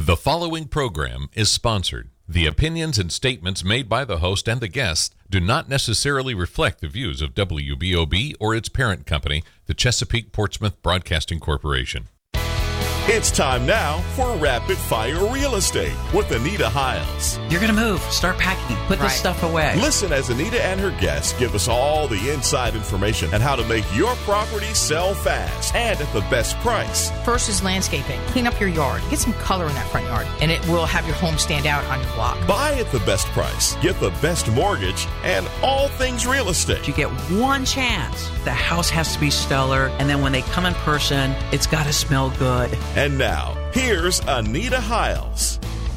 The following program is sponsored. The opinions and statements made by the host and the guests do not necessarily reflect the views of WBOB or its parent company, the Chesapeake Portsmouth Broadcasting Corporation. It's time now for Rapid Fire Real Estate with Anita Hiles. You're going to move. Start packing. Put this stuff away. Listen as Anita and her guests give us all the inside information on how to make your property sell fast and at the best price. First is landscaping. Clean up your yard. Get some color in that front yard, and it will have your home stand out on your block. Buy at the best price. Get the best mortgage and all things real estate. You get one chance. The house has to be stellar, and then when they come in person, it's got to smell good. And now, here's Anita Hiles.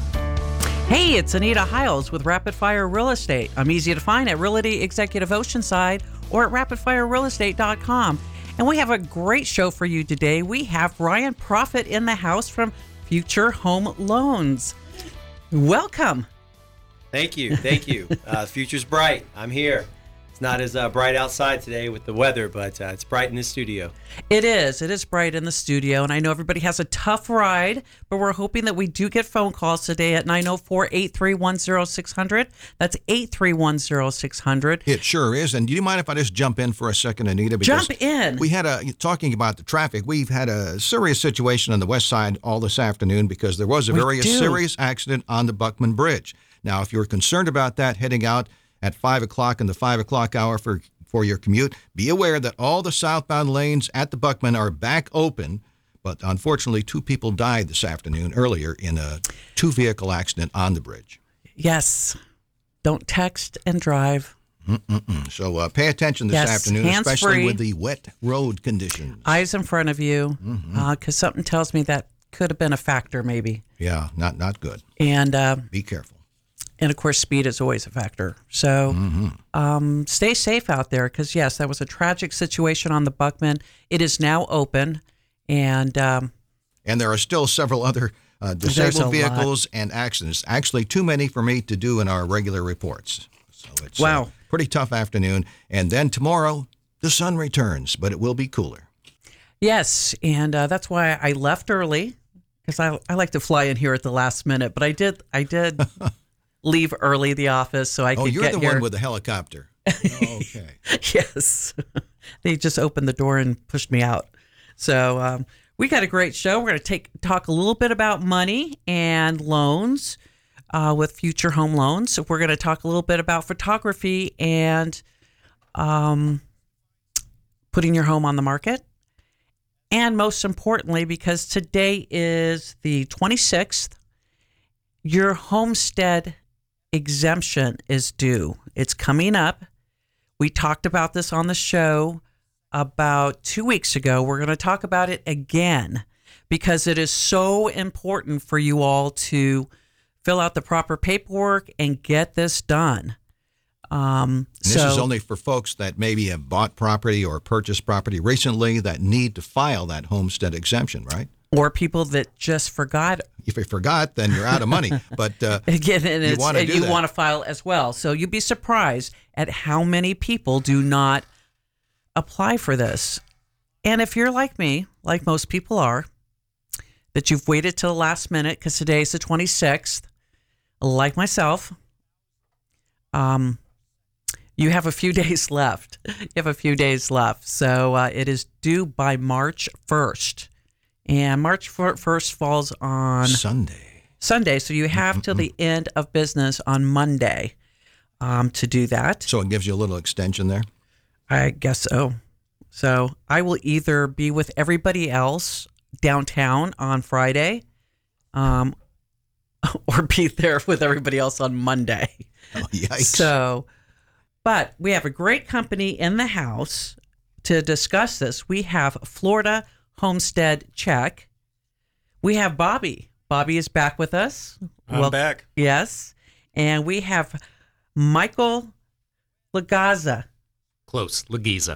Hey, it's Anita Hiles with Rapid Fire Real Estate. I'm easy to find at Realty Executive Oceanside or at rapidfirerealestate.com. And we have a great show for you today. We have Ryan Proffitt in the house from Future Home Loans. Welcome. Thank you. The future's bright. I'm here. It's not as bright outside today with the weather, but it's bright in the studio. It is. It is bright in the studio, and I know everybody has a tough ride, but we're hoping that we do get phone calls today at 904-831-0600. That's 831-0600. It sure is. And do you mind if I just jump in for a second, Anita? Because jump in. We had talking about the traffic, we've had a serious situation on the west side all this afternoon because there was a very serious accident on the Buckman Bridge. Now, if you're concerned about that heading out at 5 o'clock in the 5 o'clock hour for your commute, be aware that all the southbound lanes at the Buckman are back open. But unfortunately, 2 people died this afternoon earlier in a 2-vehicle accident on the bridge. Yes. Don't text and drive. So pay attention this afternoon, especially with the wet road conditions. Eyes in front of you, because something tells me that could have been a factor maybe. Yeah, not good. And be careful. And, of course, speed is always a factor. So stay safe out there because, yes, that was a tragic situation on the Buckman. It is now open. And there are still several other disabled vehicles and accidents. Actually, too many for me to do in our regular reports. So it's a pretty tough afternoon. And then tomorrow, the sun returns, but it will be cooler. Yes, and that's why I left early because I like to fly in here at the last minute. But I did leave early the office so I could get here. Oh, you're the one with the helicopter. Okay. Yes. They just opened the door and pushed me out. So we got a great show. We're going to talk a little bit about money and loans with Future Home Loans. So we're going to talk a little bit about photography and putting your home on the market. And most importantly, because today is the 26th, your homestead exemption is due. It's coming up. We talked about this on the show about 2 weeks ago. We're going to talk about it again because it is so important for you all to fill out the proper paperwork and get this done. This is only for folks that maybe have bought property or purchased property recently that need to file that homestead exemption, right? Or people that just forgot. If you forgot, then you're out of money. But again, you want to file as well. So you'd be surprised at how many people do not apply for this. And if you're like me, like most people are, that you've waited till the last minute because today's the 26th, like myself, you have a few days left. So it is due by March 1st. And March 1st falls on Sunday, so you have till the end of business on Monday to do that. So it gives you a little extension there? I guess so. So I will either be with everybody else downtown on Friday or be there with everybody else on Monday. Oh, yikes. But we have a great company in the house to discuss this. We have Florida Homestead Check. We have Bobby. Bobby is back with us. I'm back. Yes. And we have Michael Lagaza. Close. Lagaza.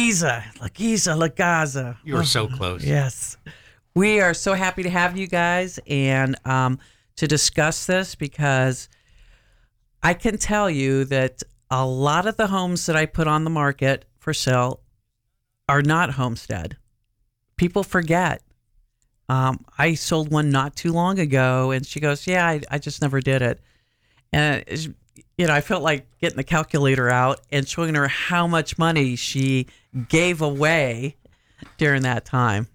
Lagaza. You were so close. Yes. We are so happy to have you guys and to discuss this because I can tell you that a lot of the homes that I put on the market for sale are not homestead. People forget I sold one not too long ago, and she goes, yeah, I just never did it. And, I felt like getting the calculator out and showing her how much money she gave away during that time.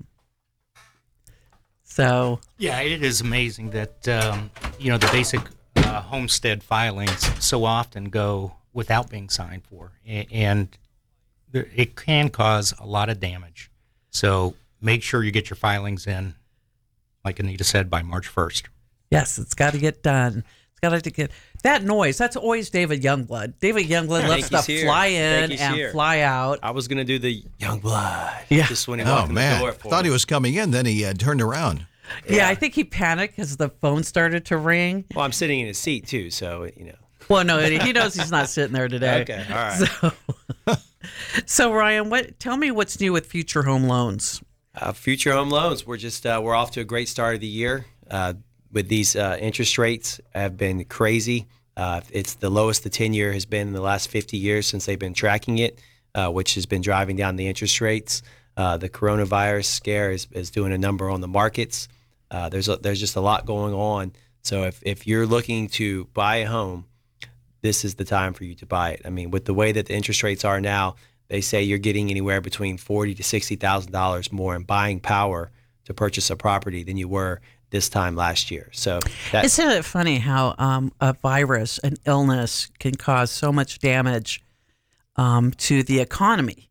So. Yeah, it is amazing that, the basic homestead filings so often go without being signed for. And it can cause a lot of damage. So make sure you get your filings in, like Anita said, by March 1st. Yes, it's got to get done. It's got to get that noise. That's always David Youngblood. David Youngblood lets stuff fly in and fly out. I was going to do the Youngblood. Yeah. Just when he walked in the door for thought me. he was coming in, then he turned around. Yeah, I think he panicked because the phone started to ring. Well, I'm sitting in his seat too, so Well, no, he knows he's not sitting there today. Okay, all right. So Ryan, tell me what's new with Future Home Loans. Future Home Loans, we're off to a great start of the year. With these interest rates have been crazy. It's the lowest the 10-year has been in the last 50 years since they've been tracking it, which has been driving down the interest rates. The coronavirus scare is doing a number on the markets. There's just a lot going on. So if you're looking to buy a home, this is the time for you to buy it. I mean, with the way that the interest rates are now, they say you're getting anywhere between $40,000 to $60,000 more in buying power to purchase a property than you were this time last year. So isn't it funny how a virus, an illness, can cause so much damage to the economy?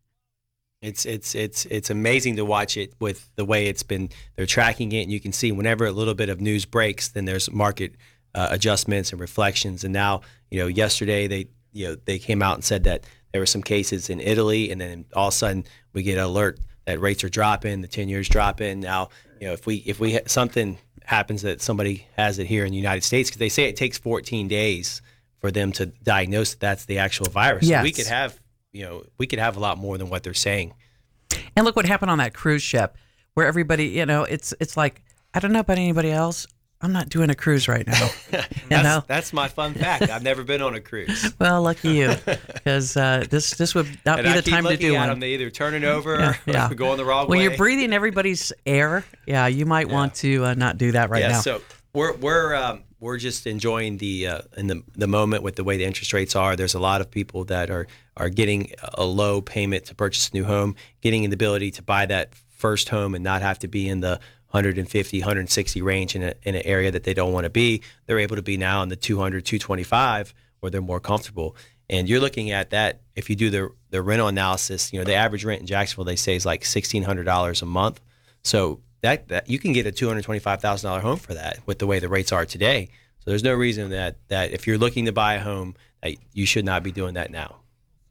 It's amazing to watch it with the way they're tracking it, and you can see whenever a little bit of news breaks, then there's market adjustments and reflections. And now, yesterday they came out and said that there were some cases in Italy, and then all of a sudden we get an alert that rates are dropping, the 10-year's dropping. Now, if something happens that somebody has it here in the United States, because they say it takes 14 days for them to diagnose that that's the actual virus. Yes. So we could have a lot more than what they're saying. And look what happened on that cruise ship, where everybody, it's like, I don't know about anybody else, I'm not doing a cruise right now. That's my fun fact. I've never been on a cruise. Well, lucky you, because this would not be the time to do one. Them, they either turn it over or go on the wrong way. When you're breathing everybody's air, you might want to not do that right now. So we're just enjoying the moment with the way the interest rates are. There's a lot of people that are getting a low payment to purchase a new home, getting the ability to buy that first home and not have to be in the 150, 160 range in an area that they don't want to be. They're able to be now in the 200, 225 where they're more comfortable. And you're looking at that, if you do the rental analysis, the average rent in Jacksonville, they say, is like $1,600 a month. So that you can get a $225,000 home for that with the way the rates are today. So there's no reason that if you're looking to buy a home, that you should not be doing that now.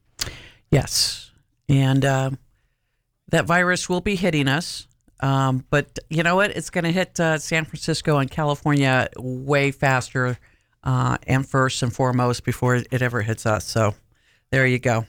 Yes. And that virus will be hitting us. But you know what? It's going to hit San Francisco and California way faster and first and foremost before it ever hits us. So there you go.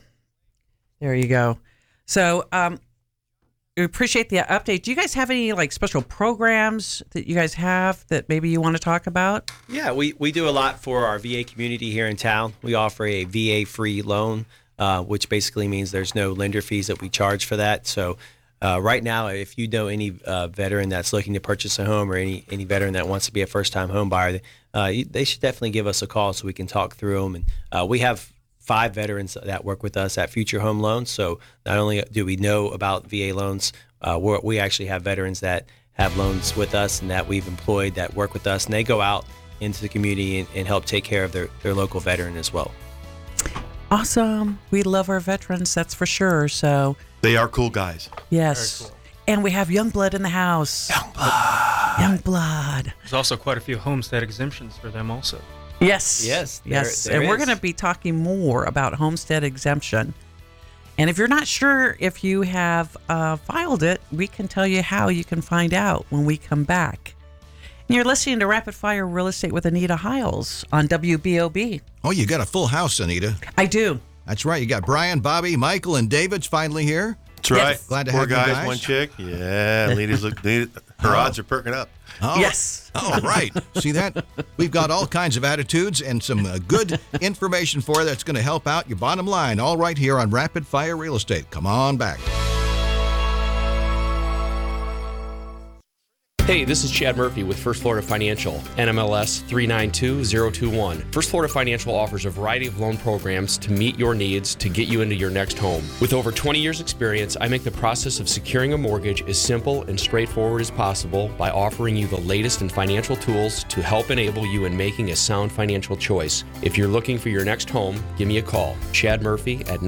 So we appreciate the update. Do you guys have any special programs that you guys have that maybe you want to talk about? Yeah, we do a lot for our VA community here in town. We offer a VA-free loan, which basically means there's no lender fees that we charge for that. So right now, if you know any veteran that's looking to purchase a home or any veteran that wants to be a first-time home buyer, they should definitely give us a call so we can talk through them. And we have 5 veterans that work with us at Future Home Loans. So not only do we know about VA loans, we actually have veterans that have loans with us and that we've employed that work with us, and they go out into the community and help take care of their local veteran as well. Awesome. We love our veterans, that's for sure. So they are cool guys. Yes. Cool. And we have Youngblood in the house. Youngblood. There's also quite a few homestead exemptions for them also. Yes. There and we're is. going to be talking more about homestead exemption. And if you're not sure if you have filed it, we can tell you how you can find out when we come back. And you're listening to Rapid Fire Real Estate with Anita Hiles on WBOB. Oh, you got a full house, Anita. I do. That's right. You got Brian, Bobby, Michael, and David's finally here. That's right. Yes. Glad to Four have you guys, guys. one chick. Yeah, her odds are perking up. Oh, Yes. Oh, right. See that? We've got all kinds of attitudes and some good information for you that's going to help out your bottom line, all right here on Rapid Fire Real Estate. Come on back. Hey, this is Chad Murphy with First Florida Financial, NMLS 392021. First Florida Financial offers a variety of loan programs to meet your needs to get you into your next home. With over 20 years experience, I make the process of securing a mortgage as simple and straightforward as possible by offering you the latest in financial tools to help enable you in making a sound financial choice. If you're looking for your next home, give me a call. Chad Murphy at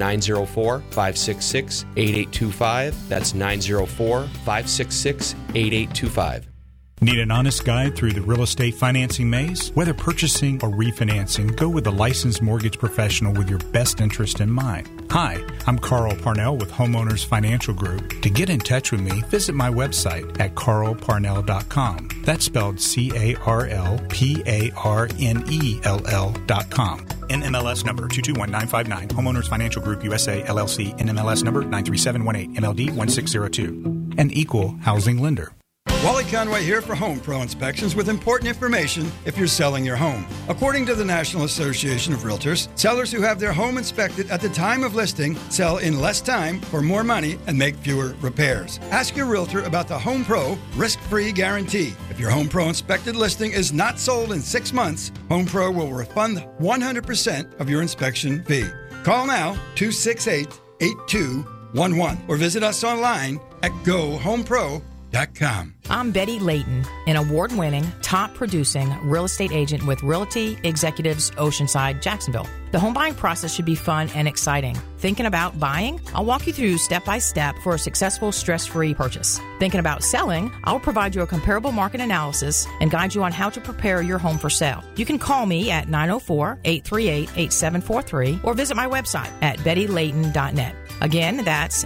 904-566-8825. That's 904-566-8825. Need an honest guide through the real estate financing maze? Whether purchasing or refinancing, go with a licensed mortgage professional with your best interest in mind. Hi, I'm Carl Parnell with Homeowners Financial Group. To get in touch with me, visit my website at carlparnell.com. That's spelled CarlParnell.com. NMLS number 221959. Homeowners Financial Group USA, LLC. NMLS number 93718. MLD 1602. An equal housing lender. Wally Conway here for Home Pro Inspections with important information if you're selling your home. According to the National Association of Realtors, sellers who have their home inspected at the time of listing sell in less time for more money and make fewer repairs. Ask your realtor about the Home Pro risk-free guarantee. If your Home Pro inspected listing is not sold in 6 months, Home Pro will refund 100% of your inspection fee. Call now 268-8211 or visit us online at GoHomePro.com. I'm Betty Layton, an award-winning, top-producing real estate agent with Realty Executives Oceanside, Jacksonville. The home buying process should be fun and exciting. Thinking about buying? I'll walk you through step-by-step for a successful, stress-free purchase. Thinking about selling? I'll provide you a comparable market analysis and guide you on how to prepare your home for sale. You can call me at 904-838-8743 or visit my website at bettylayton.net. Again, that's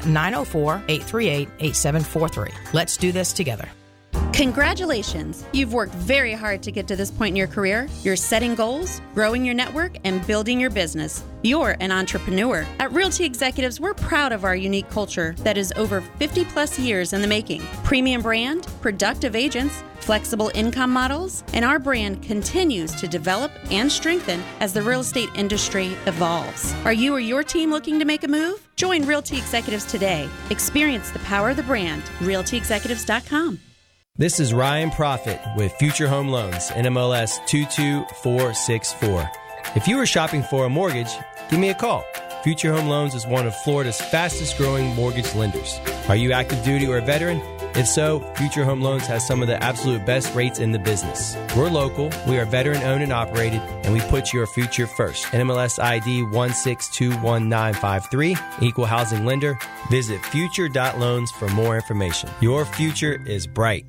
904-838-8743. Let's do this together. Congratulations! You've worked very hard to get to this point in your career. You're setting goals, growing your network, and building your business. You're an entrepreneur. At Realty Executives, we're proud of our unique culture that is over 50 plus years in the making. Premium brand, productive agents, flexible income models, and our brand continues to develop and strengthen as the real estate industry evolves. Are you or your team looking to make a move? Join Realty Executives today. Experience the power of the brand. RealtyExecutives.com. This is Ryan Profit with Future Home Loans, NMLS 22464. If you are shopping for a mortgage, give me a call. Future Home Loans is one of Florida's fastest growing mortgage lenders. Are you active duty or a veteran? If so, Future Home Loans has some of the absolute best rates in the business. We're local, we are veteran owned and operated, and we put your future first. NMLS ID 1621953, equal housing lender. Visit future.loans for more information. Your future is bright.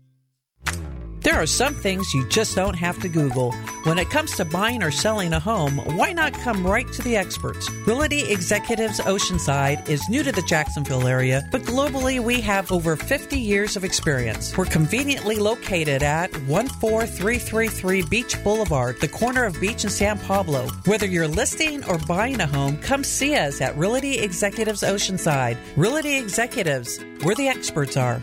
There are some things you just don't have to Google. When it comes to buying or selling a home, why not come right to the experts? Realty Executives Oceanside is new to the Jacksonville area, but globally we have over 50 years of experience. We're conveniently located at 14333 Beach Boulevard, the corner of Beach and San Pablo. Whether you're listing or buying a home, come see us at Realty Executives Oceanside. Realty Executives, where the experts are.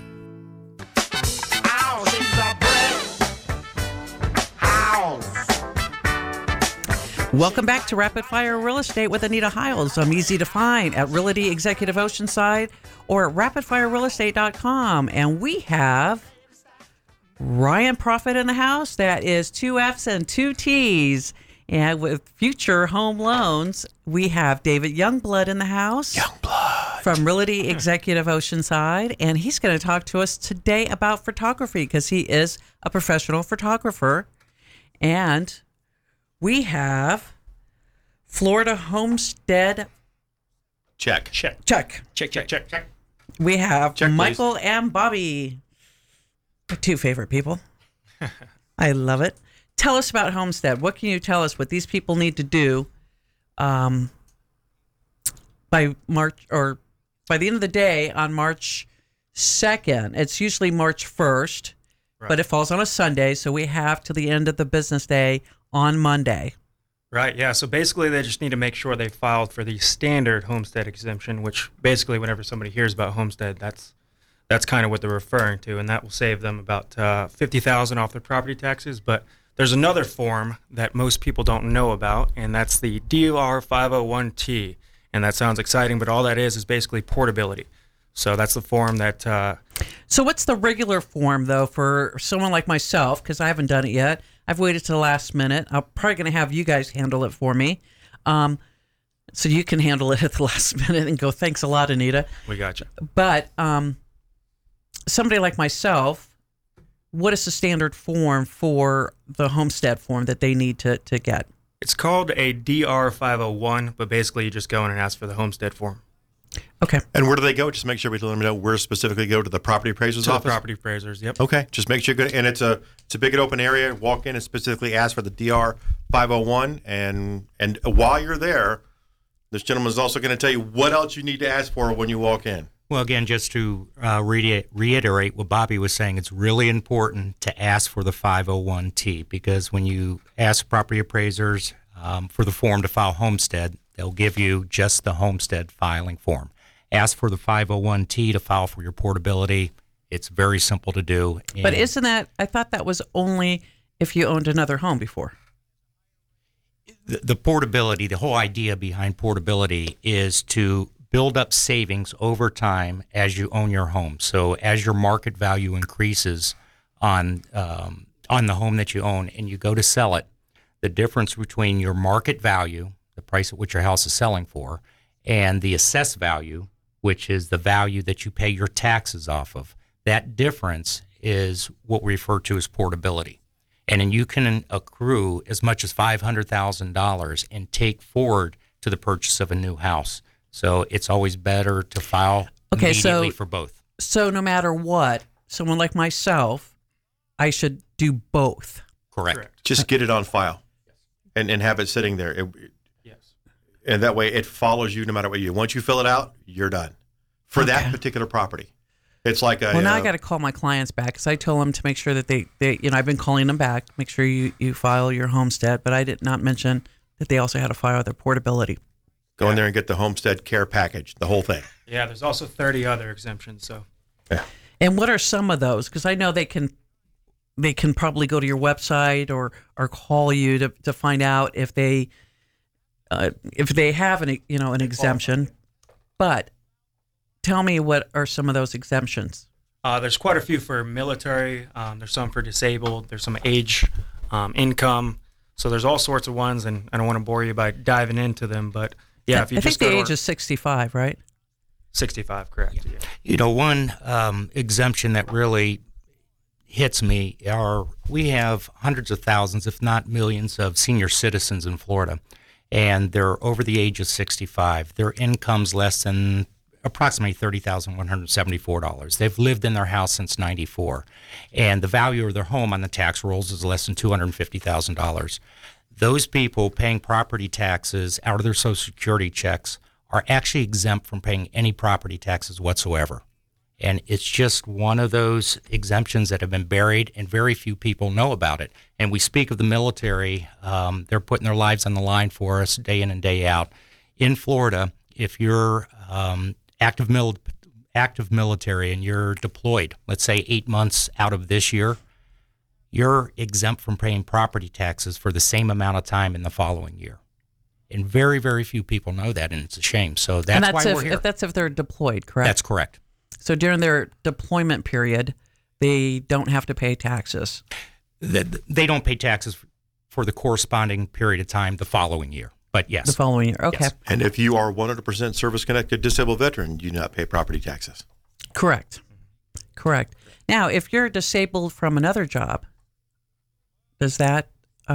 Welcome back to Rapid Fire Real Estate with Anita Hiles. I'm easy to find at Realty Executive Oceanside or at rapidfirerealestate.com. And we have Ryan Profit in the house. That is 2 F's and 2 T's. And with Future Home Loans, we have David Youngblood in the house. Youngblood. From Realty Executive Oceanside. And he's going to talk to us today about photography because he is a professional photographer. And we have Florida Homestead. Check. We have Check, Michael please. and Bobby, my two favorite people. I love it. Tell us about Homestead. What can you tell us what these people need to do by March, or by the end of the day on March 2nd? It's usually March 1st, Right. but it falls on a Sunday, so we have to the end of the business day on Monday. Right, yeah. So basically, they just need to make sure they filed for the standard homestead exemption, which basically, whenever somebody hears about homestead, that's kind of what they're referring to, and that will save them about $50,000 off their property taxes. But there's another form that most people don't know about, and that's the DOR 501T. And that sounds exciting, but all that is basically portability. So that's the form that. So what's the regular form, though, for someone like myself? Because I haven't done it yet. I've waited to the last minute. I'm probably going to have you guys handle it for me. So you can handle it at the last minute and go, thanks a lot, Anita. We got you. But somebody like myself, what is the standard form for the homestead form that they need to get? It's called a DR 501, but basically you just go in and ask for the homestead form. Okay. And where do they go? Just make sure we let them know where specifically go to the property appraiser's office. The property appraisers, yep. Okay. Just make sure you're good. And it's a big and open area. Walk in and specifically ask for the DR 501. And while you're there, this gentleman is also going to tell you what else you need to ask for when you walk in. Well, again, just to reiterate what Bobby was saying, it's really important to ask for the 501T, because when you ask property appraisers for the form to file homestead, they'll give you just the homestead filing form. Ask for the 501T to file for your portability. It's very simple to do. But isn't that, I thought that was only if you owned another home before. The portability, the whole idea behind portability is to build up savings over time as you own your home. So as your market value increases on the home that you own and you go to sell it, the difference between your market value, the price at which your house is selling for, and the assessed value, which is the value that you pay your taxes off of, that difference is what we refer to as portability. And then you can accrue as much as $500,000 and take forward to the purchase of a new house. So it's always better to file immediately for both. So no matter what, someone like myself, I should do both. Correct. Just get it on file and have it sitting there. Yes. And that way it follows you no matter what you do. Once you fill it out, you're done for that particular property. It's like a... Well, now I got to call my clients back because I told them to make sure that they I've been calling them back, make sure you file your homestead, but I did not mention that they also had to file their portability. Go in there and get the homestead care package, the whole thing. Yeah, there's also 30 other exemptions. So. Yeah. And what are some of those? Because I know they can probably go to your website or call you to find out if they have an exemption. But tell me, what are some of those exemptions? There's quite a few for military. There's some for disabled. There's some age, income. So there's all sorts of ones, and I don't want to bore you by diving into them. But yeah, if you I think the age is 65, right? 65, correct. Yeah. You know, one exemption that really hits me are we have hundreds of thousands, if not millions, of senior citizens in Florida, and they're over the age of 65. Their income's less than approximately $30,174. They've lived in their house since '94, and the value of their home on the tax rolls is less than $250,000. Those people paying property taxes out of their Social Security checks are actually exempt from paying any property taxes whatsoever. And it's just one of those exemptions that have been buried, and very few people know about it. And we speak of the military. They're putting their lives on the line for us day in and day out. In Florida, if you're active military and you're deployed, let's say 8 months out of this year, you're exempt from paying property taxes for the same amount of time in the following year. And very, very few people know that, and it's a shame. So that's why we're here. That's if they're deployed, correct? That's correct. So during their deployment period, they don't have to pay taxes. They don't pay taxes for the corresponding period of time the following year. But yes. The following year, okay. Yes. And if you are 100% service-connected disabled veteran, you do not pay property taxes. Correct. Now, if you're disabled from another job, does that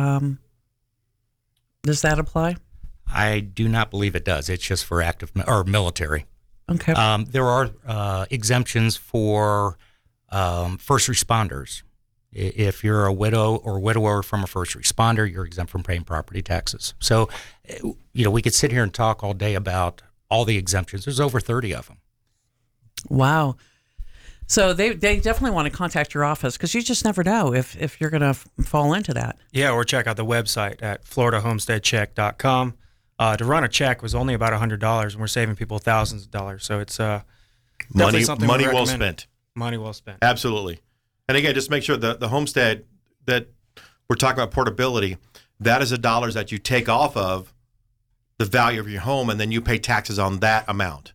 apply? I do not believe it does. It's just for active or military. Okay. There are exemptions for first responders. If you're a widow or widower from a first responder, you're exempt from paying property taxes. So, we could sit here and talk all day about all the exemptions. There's over 30 of them. Wow. So they definitely want to contact your office because you just never know if you're going to fall into that. Yeah, or check out the website at floridahomesteadcheck.com. To run a check was only about $100, and we're saving people thousands of dollars. So it's money something well spent. Money well spent. Absolutely. And again, just make sure the homestead that we're talking about portability, that is the dollars that you take off of the value of your home, and then you pay taxes on that amount.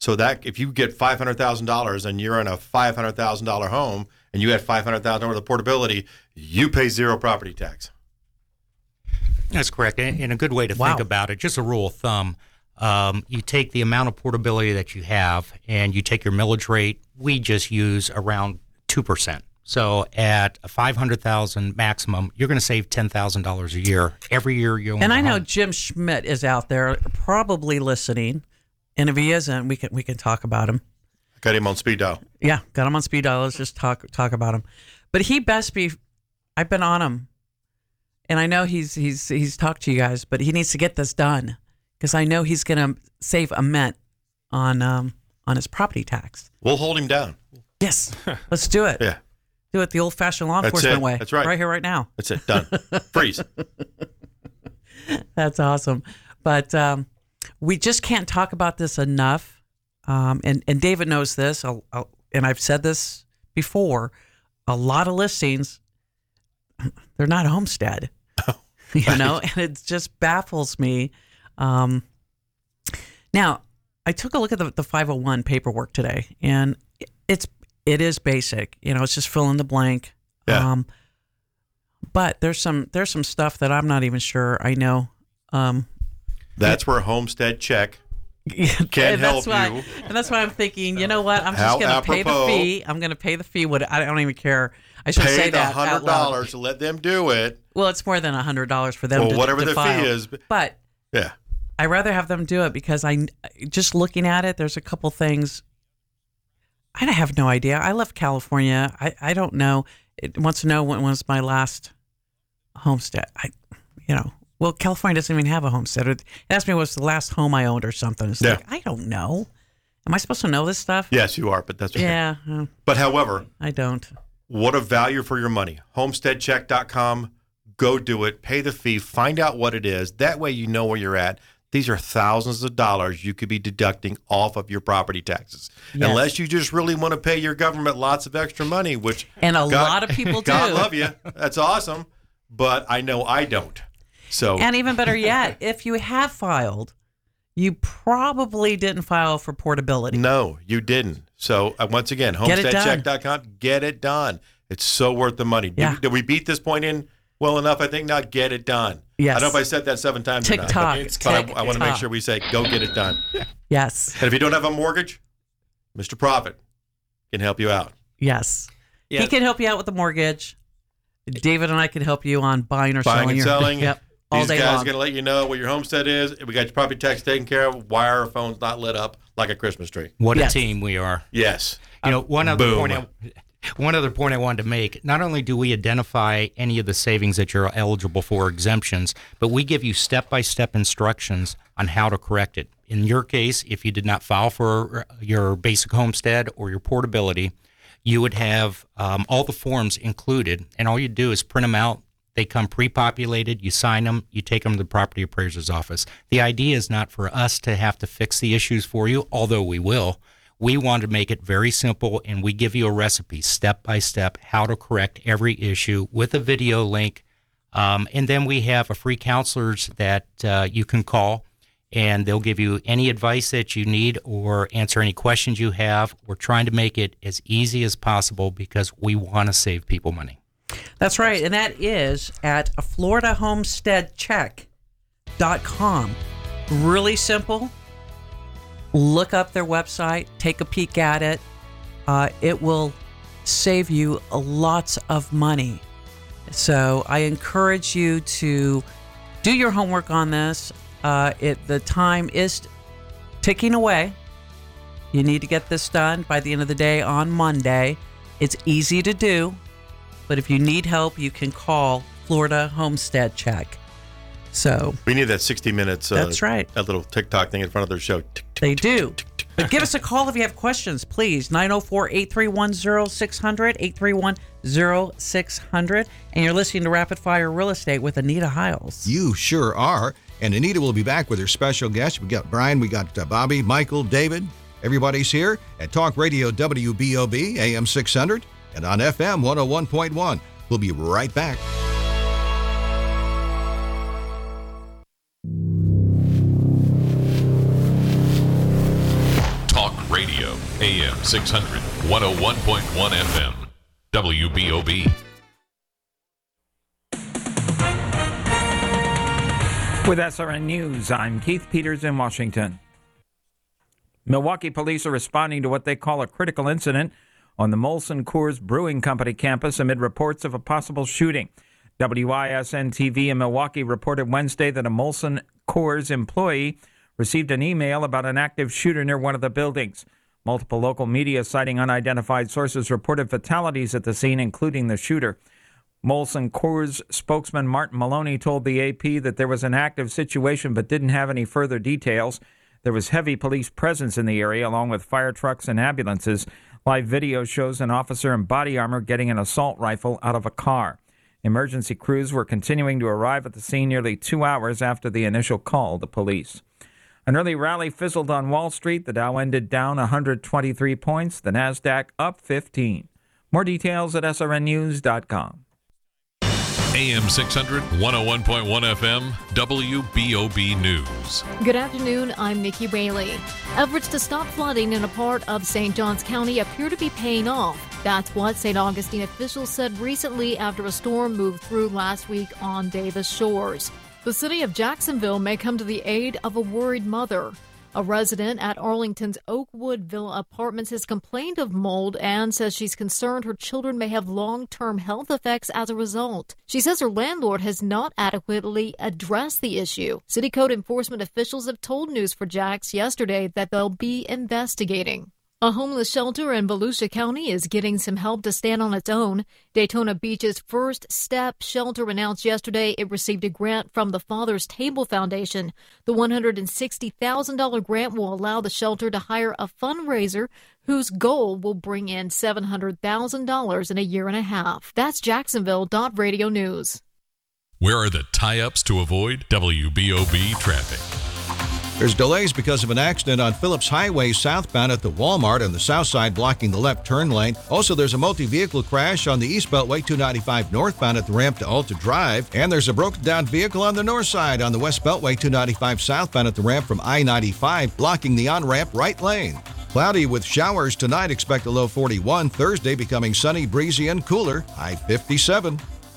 So that if you get $500,000 and you're in a $500,000 home and you had $500,000 worth of portability, you pay zero property tax. That's correct. And a good way to think about it, just a rule of thumb, you take the amount of portability that you have and you take your millage rate. We just use around 2%. So at a $500,000 maximum, you're going to save $10,000 a year every year you own. And I know Jim Schmidt is out there probably listening, and if he isn't, we can talk about him. Got him on speed dial. Yeah, got him on speed dial. Let's just talk about him. But he best be. I've been on him, and I know he's talked to you guys, but he needs to get this done because I know he's going to save a mint on his property tax. We'll hold him down. Yes, let's do it. Yeah. Do it the old-fashioned law enforcement way. That's right. Right here, right now. That's it. Done. Freeze. That's awesome. But we just can't talk about this enough. And David knows this, and I've said this before. A lot of listings, they're not homestead. You know, and it just baffles me. Now, I took a look at the 501 paperwork today, and it is basic, you know. It's just fill in the blank. Yeah. But there's some stuff that I'm not even sure I know. That's where Homestead Check can help you. And that's why I'm thinking, you know what? I'm just going to pay the fee. I'm going to pay the fee. I don't even care. I should say that out loud. $100 to let them do it. Well, it's more than $100 for them. Well, whatever to the file. fee is. But yeah, I'd rather have them do it because just looking at it, there's a couple things. I have no idea. I left California. I don't know. It wants to know when was my last homestead. Well, California doesn't even have a homestead. It asked me what's the last home I owned or something. It's like, I don't know. Am I supposed to know this stuff? Yes, you are, but that's okay. Yeah. But however, I don't. What a value for your money. Homesteadcheck.com. Go do it. Pay the fee. Find out what it is. That way you know where you're at. These are thousands of dollars you could be deducting off of your property taxes. Yes. Unless you just really want to pay your government lots of extra money, which and a lot of people do. God love you. That's awesome. But I know I don't. So and even better yet, if you have filed, you probably didn't file for portability. No, you didn't. So once again, homesteadcheck.com, get it done. It's so worth the money. Yeah. Did we beat this point in well enough? I think not. Get it done. Yes. I don't know if I said that 7 times TikTok. or not. But I want to make sure we say, go get it done. Yes. And if you don't have a mortgage, Mr. Profit can help you out. Yes. He can help you out with the mortgage. David and I can help you on buying or selling. Buying and selling. Yep. These guys are going to let you know what your homestead is. We got your property tax taken care of. Why are our phones not lit up like a Christmas tree? What a team we are. Yes. You know, one other point I wanted to make, not only do we identify any of the savings that you're eligible for, exemptions, but we give you step-by-step instructions on how to correct it. In your case, if you did not file for your basic homestead or your portability, you would have all the forms included, and all you do is print them out. They come pre-populated, you sign them, you take them to the property appraiser's office. The idea is not for us to have to fix the issues for you, although we will. We want to make it very simple, and we give you a recipe, step by step, how to correct every issue with a video link. And then we have a free counselors that you can call, and they'll give you any advice that you need or answer any questions you have. We're trying to make it as easy as possible because we want to save people money. That's right, and that is at FloridaHomesteadCheck.com. Really simple. Look up their website, take a peek at it. It will save you lots of money. So I encourage you to do your homework on this. The time is ticking away. You need to get this done by the end of the day on Monday. It's easy to do. But if you need help, you can call Florida Homestead Check. So we need that 60 minutes. That's right. That little TikTok thing in front of their show. They do. But give us a call if you have questions, please. 904-831-0600, 831-0600. And you're listening to Rapid Fire Real Estate with Anita Hiles. You sure are. And Anita will be back with her special guest. We got Brian, we got Bobby, Michael, David. Everybody's here at Talk Radio WBOB, AM 600. And on FM 101.1. We'll be right back. Talk 600 101.1 FM. WBOB. With SRN News, I'm Keith Peters in Washington. Milwaukee police are responding to what they call a critical incident on the Molson Coors Brewing Company campus amid reports of a possible shooting. WISN-TV in Milwaukee reported Wednesday that a Molson Coors employee received an email about an active shooter near one of the buildings. Multiple local media citing unidentified sources reported fatalities at the scene, including the shooter. Molson Coors spokesman Martin Maloney told the AP that there was an active situation but didn't have any further details. There was heavy police presence in the area, along with fire trucks and ambulances. Live video shows an officer in body armor getting an assault rifle out of a car. Emergency crews were continuing to arrive at the scene nearly 2 hours after the initial call to police. An early rally fizzled on Wall Street. The Dow ended down 123 points. The Nasdaq up 15. More details at srnnews.com. AM 600, 101.1 FM, WBOB News. Good afternoon, I'm Nikki Bailey. Efforts to stop flooding in a part of St. Johns County appear to be paying off. That's what St. Augustine officials said recently after a storm moved through last week on Davis Shores. The city of Jacksonville may come to the aid of a worried mother. A resident at Arlington's Oakwood Villa Apartments has complained of mold and says she's concerned her children may have long-term health effects as a result. She says her landlord has not adequately addressed the issue. City code enforcement officials have told News4Jax yesterday that they'll be investigating. A homeless shelter in Volusia County is getting some help to stand on its own. Daytona Beach's First Step shelter announced yesterday it received a grant from the Father's Table Foundation. The $160,000 grant will allow the shelter to hire a fundraiser whose goal will bring in $700,000 in a year and a half. That's Jacksonville.Radio News. Where are the tie-ups to avoid WBOB traffic? There's delays because of an accident on Phillips Highway southbound at the Walmart on the south side, blocking the left turn lane. Also, there's a multi-vehicle crash on the East Beltway 295 northbound at the ramp to Alta Drive. And there's a broken down vehicle on the north side on the West Beltway 295 southbound at the ramp from I-95, blocking the on-ramp right lane. Cloudy with showers tonight. Expect a low 41. Thursday becoming sunny, breezy, and cooler. High 57.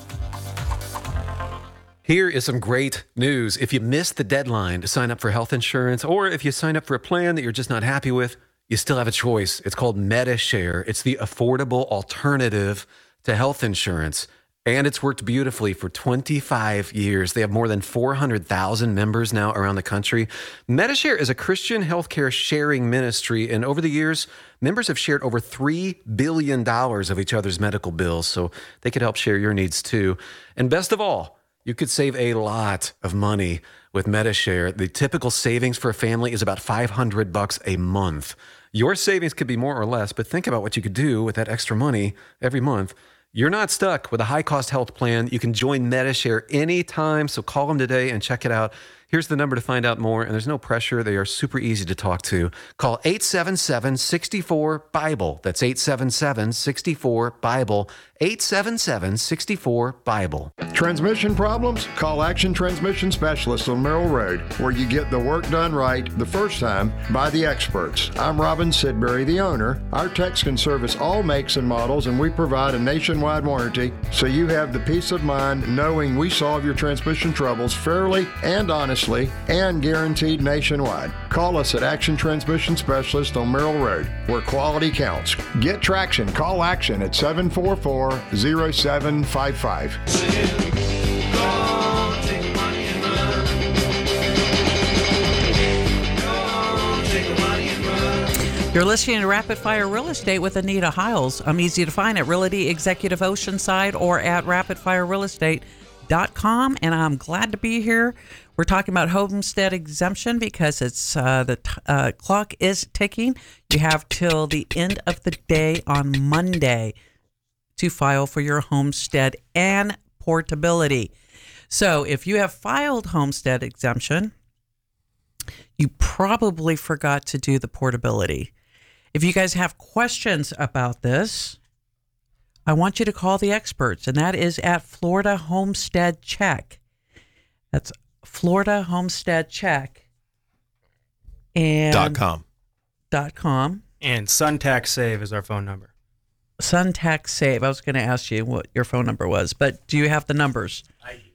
Here is some great news. If you missed the deadline to sign up for health insurance, or if you sign up for a plan that you're just not happy with, you still have a choice. It's called Medi-Share. It's the affordable alternative to health insurance, and it's worked beautifully for 25 years. They have more than 400,000 members now around the country. Medi-Share is a Christian healthcare sharing ministry, and over the years, members have shared over $3 billion of each other's medical bills, so they could help share your needs too. And best of all, you could save a lot of money with Medi-Share. The typical savings for a family is about $500 a month. Your savings could be more or less, but think about what you could do with that extra money every month. You're not stuck with a high-cost health plan. You can join Medi-Share anytime, so call them today and check it out. Here's the number to find out more, and there's no pressure. They are super easy to talk to. Call 877-64-BIBLE. That's 877-64-BIBLE. 877-64-BIBLE. Transmission problems? Call Action Transmission Specialists on Merrill Road, where you get the work done right the first time by the experts. I'm Robin Sidbury, the owner. Our techs can service all makes and models, and we provide a nationwide warranty, so you have the peace of mind knowing we solve your transmission troubles fairly and honestly and guaranteed nationwide. Call us at Action Transmission Specialist on Merrill Road, where quality counts. Get traction. Call Action at 744-0755. You're listening to Rapid Fire Real Estate with Anita Hiles. I'm easy to find at Realty Executive Oceanside or at rapidfirerealestate.com, and I'm glad to be here. We're talking about homestead exemption because it's the clock is ticking. You have till the end of the day on Monday to file for your homestead and portability. So if you have filed homestead exemption, you probably forgot to do the portability. If you guys have questions about this, I want you to call the experts, and that is at Florida Homestead Check. That's Florida Homestead Check and .com. .com. And SunTax Save is our phone number. SunTax Save. I was going to ask you what your phone number was, but do you have the numbers? I do.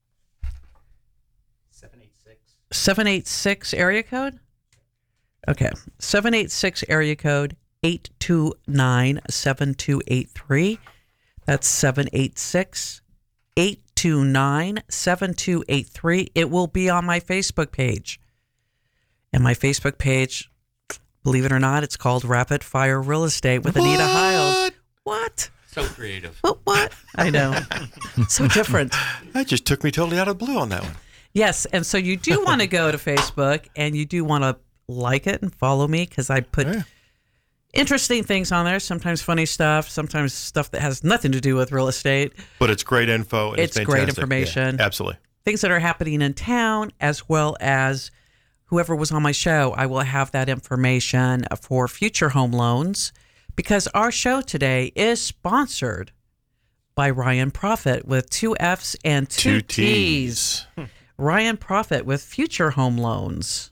786 area code? Okay. 786 area code 829-7283. That's 786-829-7283. It will be on my Facebook page. And my Facebook page, believe it or not, it's called Rapid Fire Real Estate with Anita Hiles. What? So creative. What? I know. So different. That just took me totally out of the blue on that one. Yes, and so you do want to go to Facebook and you do want to like it and follow me because I put interesting things on there, sometimes funny stuff, sometimes stuff that has nothing to do with real estate. But it's great info. And it's great information. Yeah, absolutely. Things that are happening in town, as well as whoever was on my show, I will have that information for future home loans because our show today is sponsored by Ryan Profit with 2 F's and 2 T's. Ryan Profit with Future Home Loans.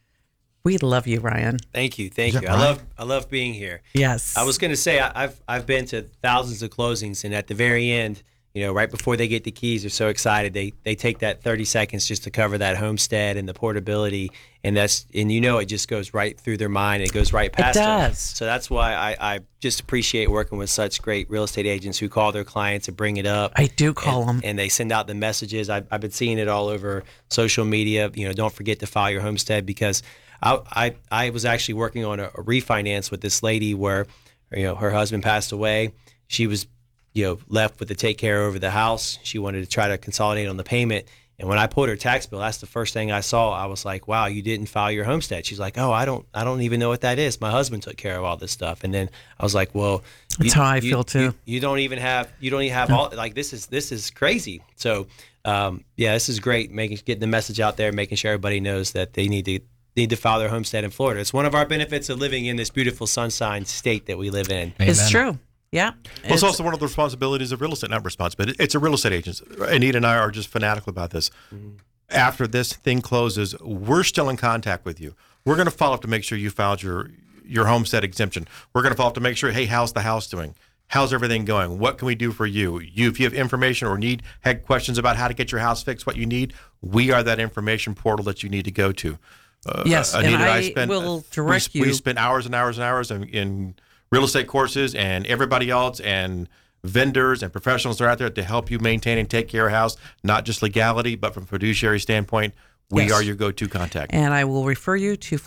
We love you, Ryan. Thank you. I love being here. Yes. I was going to say I've been to thousands of closings, and at the very end, right before they get the keys, they're so excited. They take that 30 seconds just to cover that homestead and the portability, and it just goes right through their mind. It goes right past them. It does. So that's why I just appreciate working with such great real estate agents who call their clients and bring it up. I do call them. And they send out the messages. I've been seeing it all over social media. Don't forget to file your homestead because I was actually working on a refinance with this lady where, her husband passed away. She was left with the take care over the house. She wanted to try to consolidate on the payment. And when I pulled her tax bill, that's the first thing I saw. I was like, wow, you didn't file your homestead. She's like, oh, I don't even know what that is. My husband took care of all this stuff. And then I was like, well, that's how I feel too. You don't even have all, like, this is crazy. So, this is great. Getting the message out there, making sure everybody knows that they need to file their homestead in Florida. It's one of our benefits of living in this beautiful sunshine state that we live in. Amen. It's true. Yeah. Well, it's also one of the responsibilities of real estate, not responsibility. It's a real estate agent. Anita and I are just fanatical about this. Mm-hmm. After this thing closes, we're still in contact with you. We're going to follow up to make sure you filed your homestead exemption. We're going to follow up to make sure, hey, how's the house doing? How's everything going? What can we do for you? If you have information or had questions about how to get your house fixed, what you need, we are that information portal that you need to go to. Yes, Anita and I will direct you. We spent hours and hours and hours in real estate courses, and everybody else and vendors and professionals are out there to help you maintain and take care of a house, not just legality, but from a fiduciary standpoint. We are your go-to contact. And I will refer you to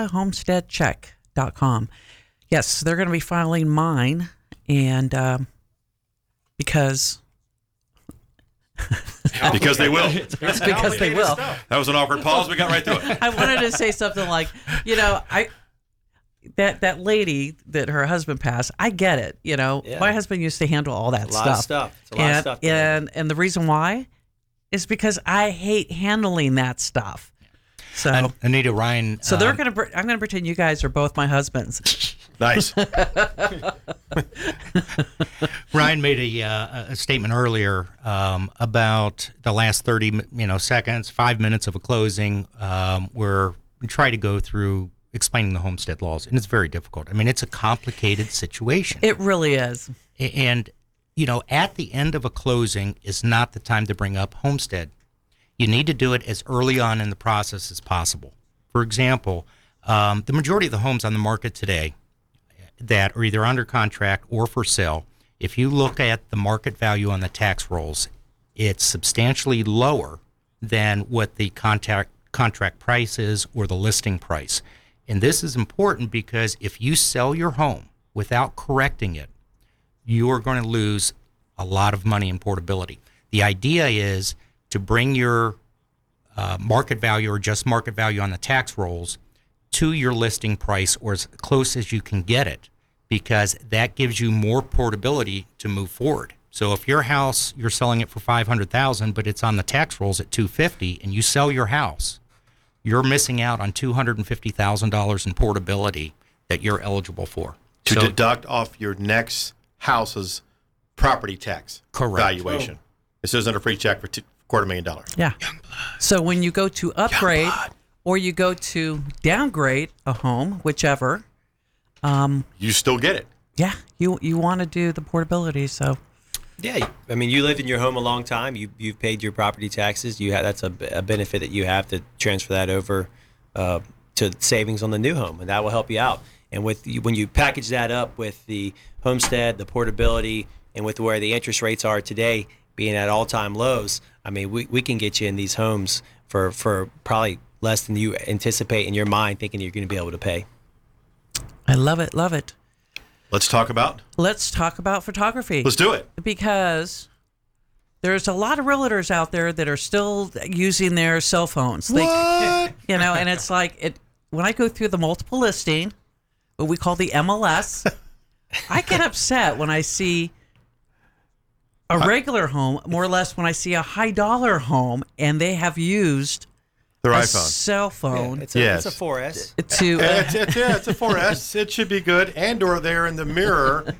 FloridaHomesteadCheck.com. Yes, they're going to be filing mine, and because they will. It's because they will. That was an awkward pause. We got right through it. I wanted to say something like, that lady that her husband passed, I get it. My husband used to handle all that stuff. It's a lot of stuff. And the reason why is because I hate handling that stuff. So and Anita, Ryan. So I'm going to pretend you guys are both my husbands. Nice. Ryan made a statement earlier about the last 30 seconds, 5 minutes of a closing, where we try to go through explaining the homestead laws, and it's very difficult. I mean, it's a complicated situation. It really is. And at the end of a closing is not the time to bring up homestead. You need to do it as early on in the process as possible. For example, the majority of the homes on the market today that are either under contract or for sale, if you look at the market value on the tax rolls, it's substantially lower than what the contract price is or the listing price. And this is important because if you sell your home without correcting it, you are going to lose a lot of money in portability. The idea is to bring your market value or just market value on the tax rolls to your listing price or as close as you can get it, because that gives you more portability to move forward. So if your house, you're selling it for $500,000, but it's on the tax rolls at $250,000, and you sell your house, you're missing out on $250,000 in portability that you're eligible for. To deduct off your next house's property tax valuation. This isn't a free check for $250,000. Yeah. So when you go to upgrade or you go to downgrade a home, whichever, you still get it. Yeah, you want to do the portability, so. Yeah, I mean, you lived in your home a long time. You've paid your property taxes. That's a benefit that you have to transfer that over to savings on the new home, and that will help you out. And when you package that up with the homestead, the portability, and with where the interest rates are today being at all-time lows, I mean, we can get you in these homes for probably less than you anticipate in your mind, thinking you're going to be able to pay. I love it, love it. Let's talk about photography. Let's do it. Because there's a lot of realtors out there that are still using their cell phones. What? And it's like when I go through the multiple listing, what we call the MLS, I get upset when I see a regular home, more or less when I see a high dollar home and they have used their a iPhone, cell phone. It's a 4S. It's a 4S. It should be good. And/or they're in the mirror.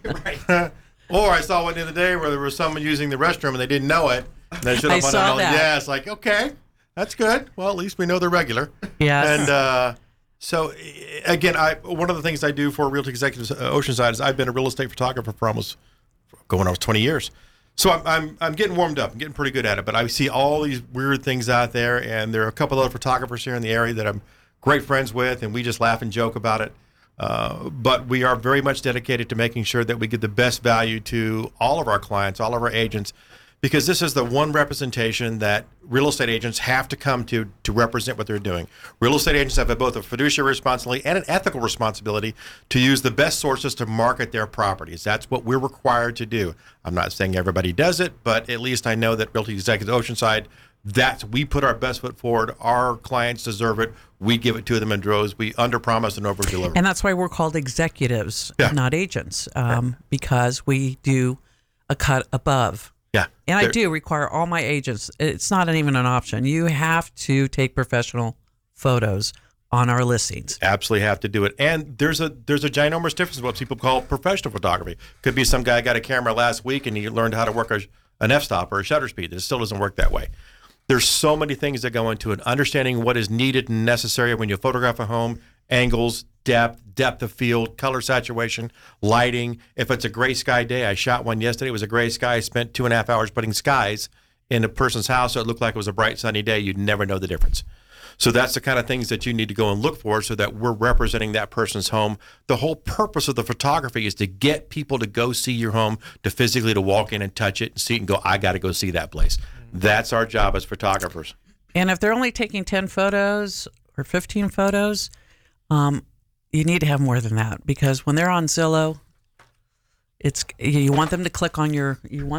Or I saw one the other day where there was someone using the restroom and they didn't know it. And they should have saw that. Yeah, it's like, okay, that's good. Well, at least we know they're regular. Yes. And so, again, one of the things I do for Realty Executives Oceanside is I've been a real estate photographer for almost going on 20 years. So I'm getting warmed up. I'm getting pretty good at it. But I see all these weird things out there, and there are a couple other photographers here in the area that I'm great friends with, and we just laugh and joke about it. But we are very much dedicated to making sure that we get the best value to all of our clients, all of our agents, because this is the one representation that real estate agents have to come to represent what they're doing. Real estate agents have both a fiduciary responsibility and an ethical responsibility to use the best sources to market their properties. That's what we're required to do. I'm not saying everybody does it, but at least I know that Realty Executives Oceanside, we put our best foot forward. Our clients deserve it. We give it to them in droves. We underpromise and overdeliver. And that's why we're called executives, not agents, because we do a cut above. Yeah. And I do require all my agents. It's not even an option. You have to take professional photos on our listings. Absolutely have to do it. And there's a ginormous difference in what people call professional photography. Could be some guy got a camera last week and he learned how to work an f-stop or a shutter speed. It still doesn't work that way. There's so many things that go into it. Understanding what is needed and necessary when you photograph a home, angles, depth of field, color saturation, lighting. If it's a gray sky day, I shot one yesterday. It was a gray sky. I spent 2.5 hours putting skies in a person's house so it looked like it was a bright sunny day. You'd never know the difference. So that's the kind of things that you need to go and look for so that we're representing that person's home. The whole purpose of the photography is to get people to go see your home, to physically to walk in and touch it and see it and go, I got to go see that place. That's our job as photographers. And if they're only taking 10 photos or 15 photos, you need to have more than that, because when they're on Zillow, you want them to click on your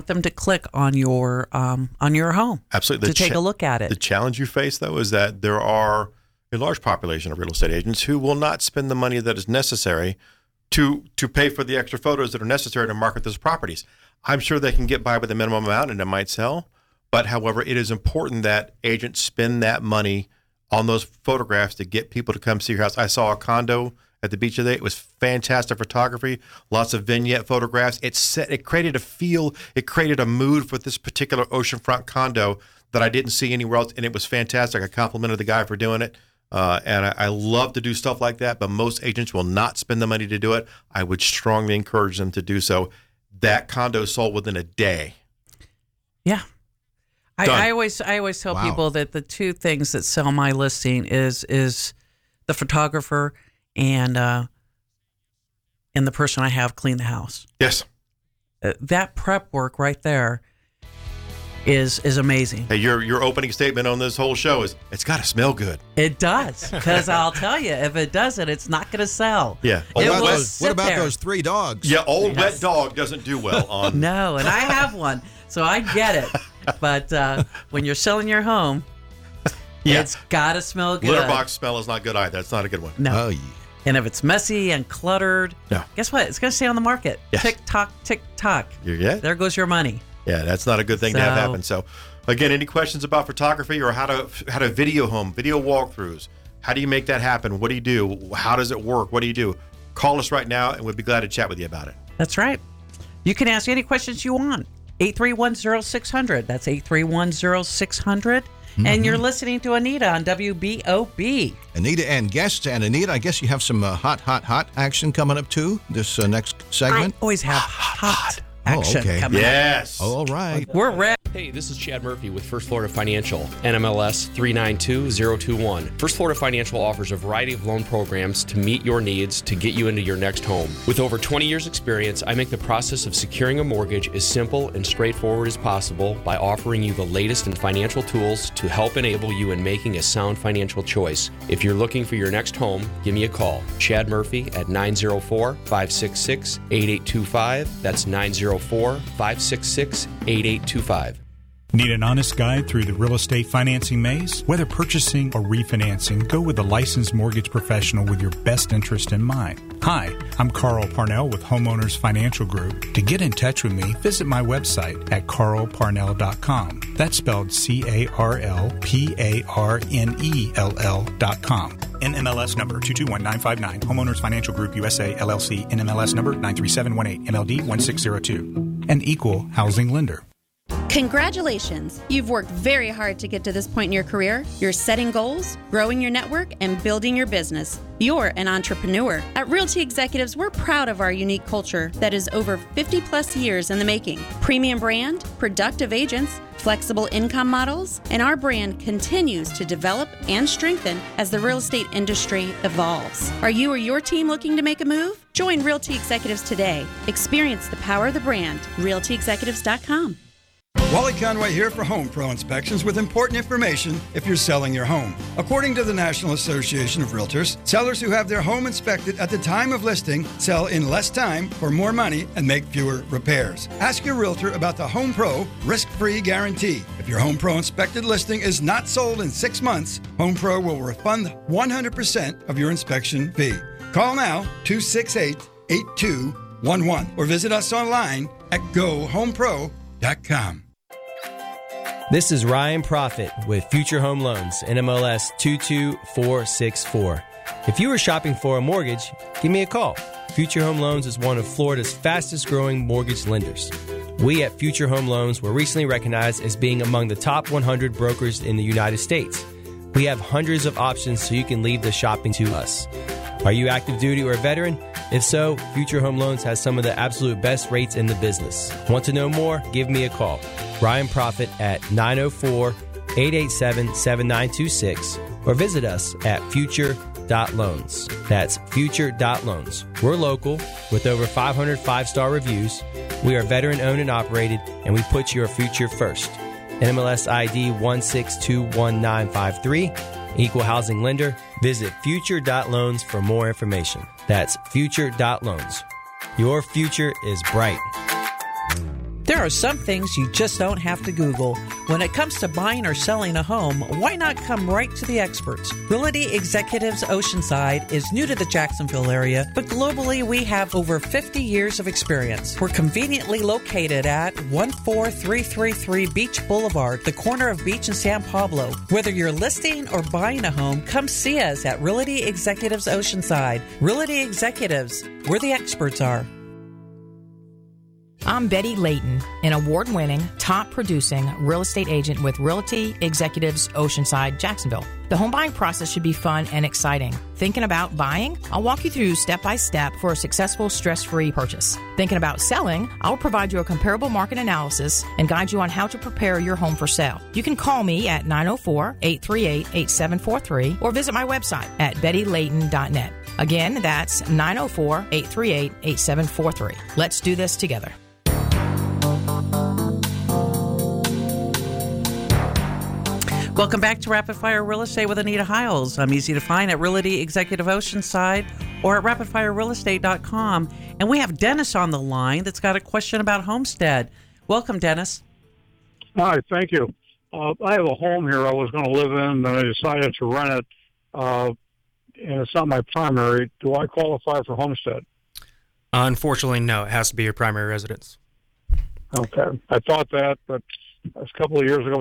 home. Absolutely. To take a look at it. The challenge you face, though, is that there are a large population of real estate agents who will not spend the money that is necessary to pay for the extra photos that are necessary to market those properties. I'm sure they can get by with a minimum amount and it might sell. But however, it is important that agents spend that money on those photographs to get people to come see your house. I saw a condo at the beach today. It was fantastic photography, lots of vignette photographs. It created a feel, it created a mood for this particular oceanfront condo that I didn't see anywhere else, and it was fantastic. I complimented the guy for doing it, and I love to do stuff like that, but most agents will not spend the money to do it. I would strongly encourage them to do so. That condo sold within a day. Yeah. I always tell people that the two things that sell my listing is the photographer and the person I have clean the house. Yes. That prep work right there is amazing. Hey, your opening statement on this whole show is it's got to smell good. It does, because I'll tell you, if it doesn't, it's not going to sell. Yeah. What about those 3 dogs? Yeah, wet dog doesn't do well on. No, and I have one, so I get it. But when you're selling your home, it's got to smell good. Litter box smell is not good either. That's not a good one. No. Oh, yeah. And if it's messy and cluttered, guess what? It's going to stay on the market. Yes. Tick tock, tick tock. There goes your money. Yeah, that's not a good thing to have happen. So, again, any questions about photography or how to video walkthroughs? How do you make that happen? What do you do? How does it work? What do you do? Call us right now, and we'd be glad to chat with you about it. That's right. You can ask any questions you want. 831-0600. That's 831-0600. And you're listening to Anita on WBOB. Anita and guests. And Anita, I guess you have some hot action coming up too this next segment. I always have hot action coming up. Yes. All right. We're ready. Hey, this is Chad Murphy with First Florida Financial, NMLS 392021. First Florida Financial offers a variety of loan programs to meet your needs to get you into your next home. With over 20 years experience, I make the process of securing a mortgage as simple and straightforward as possible by offering you the latest in financial tools to help enable you in making a sound financial choice. If you're looking for your next home, give me a call. Chad Murphy at 904-566-8825. That's 904-566-8825. Need an honest guide through the real estate financing maze? Whether purchasing or refinancing, go with a licensed mortgage professional with your best interest in mind. Hi, I'm Carl Parnell with Homeowners Financial Group. To get in touch with me, visit my website at carlparnell.com. That's spelled CarlParnell.com. NMLS number 221959. Homeowners Financial Group USA, LLC. NMLS number 93718. MLD 1602. An equal housing lender. Congratulations! You've worked very hard to get to this point in your career. You're setting goals, growing your network, and building your business. You're an entrepreneur. At Realty Executives, we're proud of our unique culture that is over 50 plus years in the making. Premium brand, productive agents, flexible income models, and our brand continues to develop and strengthen as the real estate industry evolves. Are you or your team looking to make a move? Join Realty Executives today. Experience the power of the brand. RealtyExecutives.com. Wally Conway here for Home Pro Inspections with important information if you're selling your home. According to the National Association of Realtors, sellers who have their home inspected at the time of listing sell in less time for more money and make fewer repairs. Ask your realtor about the Home Pro risk-free guarantee. If your Home Pro inspected listing is not sold in 6 months, Home Pro will refund 100% of your inspection fee. Call now 268-8211 or visit us online at GoHomePro.com. This is Ryan Profit with Future Home Loans, NMLS 22464. If you are shopping for a mortgage, give me a call. Future Home Loans is one of Florida's fastest growing mortgage lenders. We at Future Home Loans were recently recognized as being among the top 100 brokers in the United States. We have hundreds of options so you can leave the shopping to us. Are you active duty or a veteran? If so, Future Home Loans has some of the absolute best rates in the business. Want to know more? Give me a call. Ryan Profit at 904-887-7926 or visit us at future.loans. That's future.loans. We're local with over 500 five-star reviews. We are veteran-owned and operated, and we put your future first. NMLS ID 1621953. Equal housing lender. Visit future.loans for more information. That's future.loans. Your future is bright. There are some things you just don't have to Google. When it comes to buying or selling a home, why not come right to the experts? Realty Executives Oceanside is new to the Jacksonville area, but globally we have over 50 years of experience. We're conveniently located at 14333 Beach Boulevard, the corner of Beach and San Pablo. Whether you're listing or buying a home, come see us at Realty Executives Oceanside. Realty Executives, where the experts are. I'm Betty Layton, an award-winning, top-producing real estate agent with Realty Executives Oceanside, Jacksonville. The home buying process should be fun and exciting. Thinking about buying? I'll walk you through step-by-step for a successful, stress-free purchase. Thinking about selling? I'll provide you a comparable market analysis and guide you on how to prepare your home for sale. You can call me at 904-838-8743 or visit my website at bettylayton.net. Again, that's 904-838-8743. Let's do this together. Welcome back to Rapid Fire Real Estate with Anita Hiles. I'm easy to find at Realty Executive Oceanside or at rapidfirerealestate.com. And we have Dennis on the line that's got a question about Homestead. Welcome, Dennis. Hi, thank you. I have a home here I was going to live in, and I decided to rent it, and it's not my primary. Do I qualify for Homestead? Unfortunately, no. It has to be your primary residence. Okay. I thought that, but a couple of years ago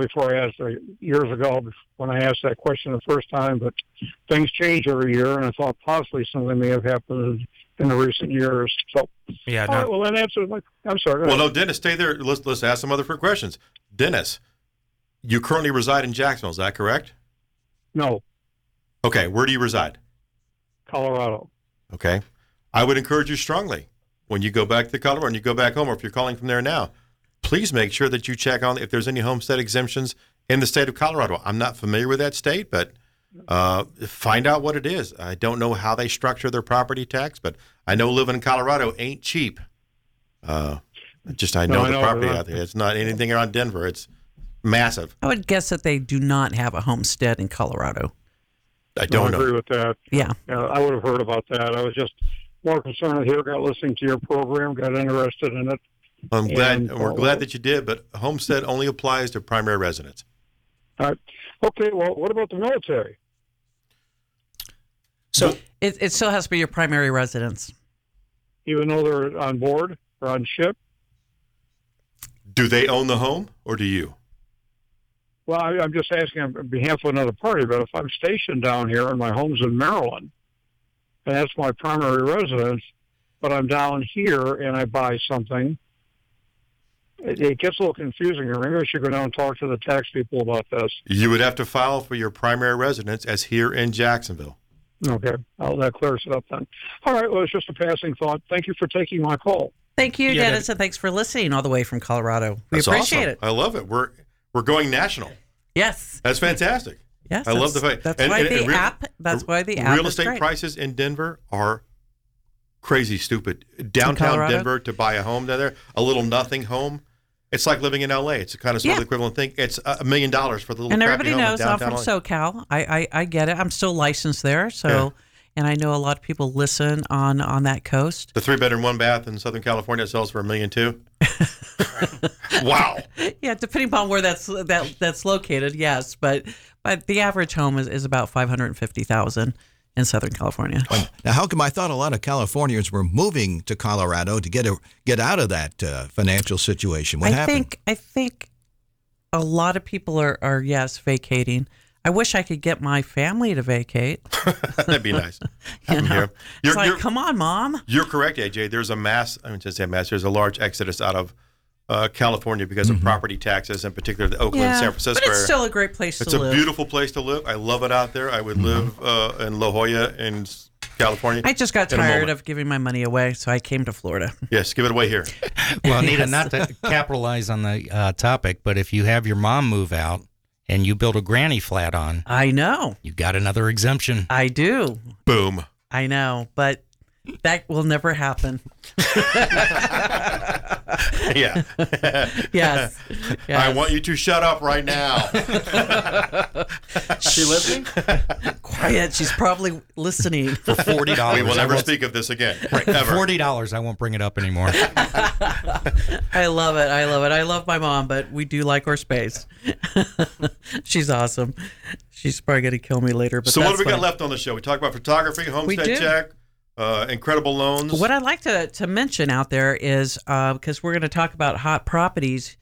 when I asked that question the first time, but things change every year, and I thought possibly something may have happened in the recent years. So, yeah. All right, well, that answers my... I'm sorry. Well, no, Dennis, stay there. Let's ask some other questions. Dennis, You currently reside in Jacksonville, is that correct? No, Okay, where do you reside? Colorado. Okay. I would encourage you strongly, when you go back to Colorado and you go back home, or if you're calling from there now, please make sure that you check on if there's any homestead exemptions in the state of Colorado. I'm not familiar with that state, but find out what it is. I don't know how they structure their property tax, but I know living in Colorado ain't cheap. I know the property out there. It's not anything around Denver. It's massive. I would guess that they do not have a homestead in Colorado. I don't know. I agree with that. Yeah. I would have heard about that. I was just more concerned here, got listening to your program, got interested in it. I'm glad. We're glad that you did, but homestead only applies to primary residents. All right. Okay, well, what about the military? So it still has to be your primary residence. Even though they're on board or on ship? Do they own the home, or do you? Well, I'm just asking on behalf of another party, but if I'm stationed down here and my home's in Maryland, and that's my primary residence, but I'm down here and I buy something, it gets a little confusing here. Maybe I should go down and talk to the tax people about this. You would have to file for your primary residence as here in Jacksonville. Okay. Well, that clears it up then. All right. Well, it's just a passing thought. Thank you for taking my call. Thank you, Dennis, and thanks for listening all the way from Colorado. We That's appreciate awesome. it. I love it. We're going national. Yes. That's fantastic. Yes. I love the fact. That's why the app. That's why the app. Real is estate great. prices in Denver are crazy stupid. Downtown Denver, to buy a home down there, a little nothing home. It's like living in L.A. It's a kind of sort of the equivalent thing. It's $1 million for the little And crappy everybody home in knows I'm downtown from LA. SoCal. I get it. I'm still licensed there, so and I know a lot of people listen on that coast. The 3-bedroom, 1-bath in Southern California sells for $1 million too. Wow. Yeah, depending upon where that's located, yes, but the average home is about $550,000 in Southern California. Now, how come I thought a lot of Californians were moving to Colorado to get out of that financial situation? What happened? I think a lot of people are vacating. I wish I could get my family to vacate. That'd be nice. Here. It's like, come on, Mom. You're correct, AJ. There's a mass. I mean, just say mass. There's a large exodus out of California because of property taxes, in particular the Oakland, San Francisco but it's area. still a great place to live. It's a beautiful place to live. I love it out there. I would live in La Jolla in California. I just got tired of giving my money away, so I came to Florida. Yes, give it away here. Well, Anita, not to capitalize on the topic, but if you have your mom move out and you build a granny flat on, I know. You got another exemption. I do. Boom. I know, but that will never happen. Yeah. Yes. I want you to shut up right now. She listening? Quiet. She's probably listening. For $40. We will never speak of this again. Right. Ever. $40, I won't bring it up anymore. I love it. I love my mom, but we do like our space. She's awesome. She's probably going to kill me later. But so what that's have we got fine. left on the show? We talk about photography, homestead check, incredible loans. What I'd like to mention out there is, because we're going to talk about hot properties,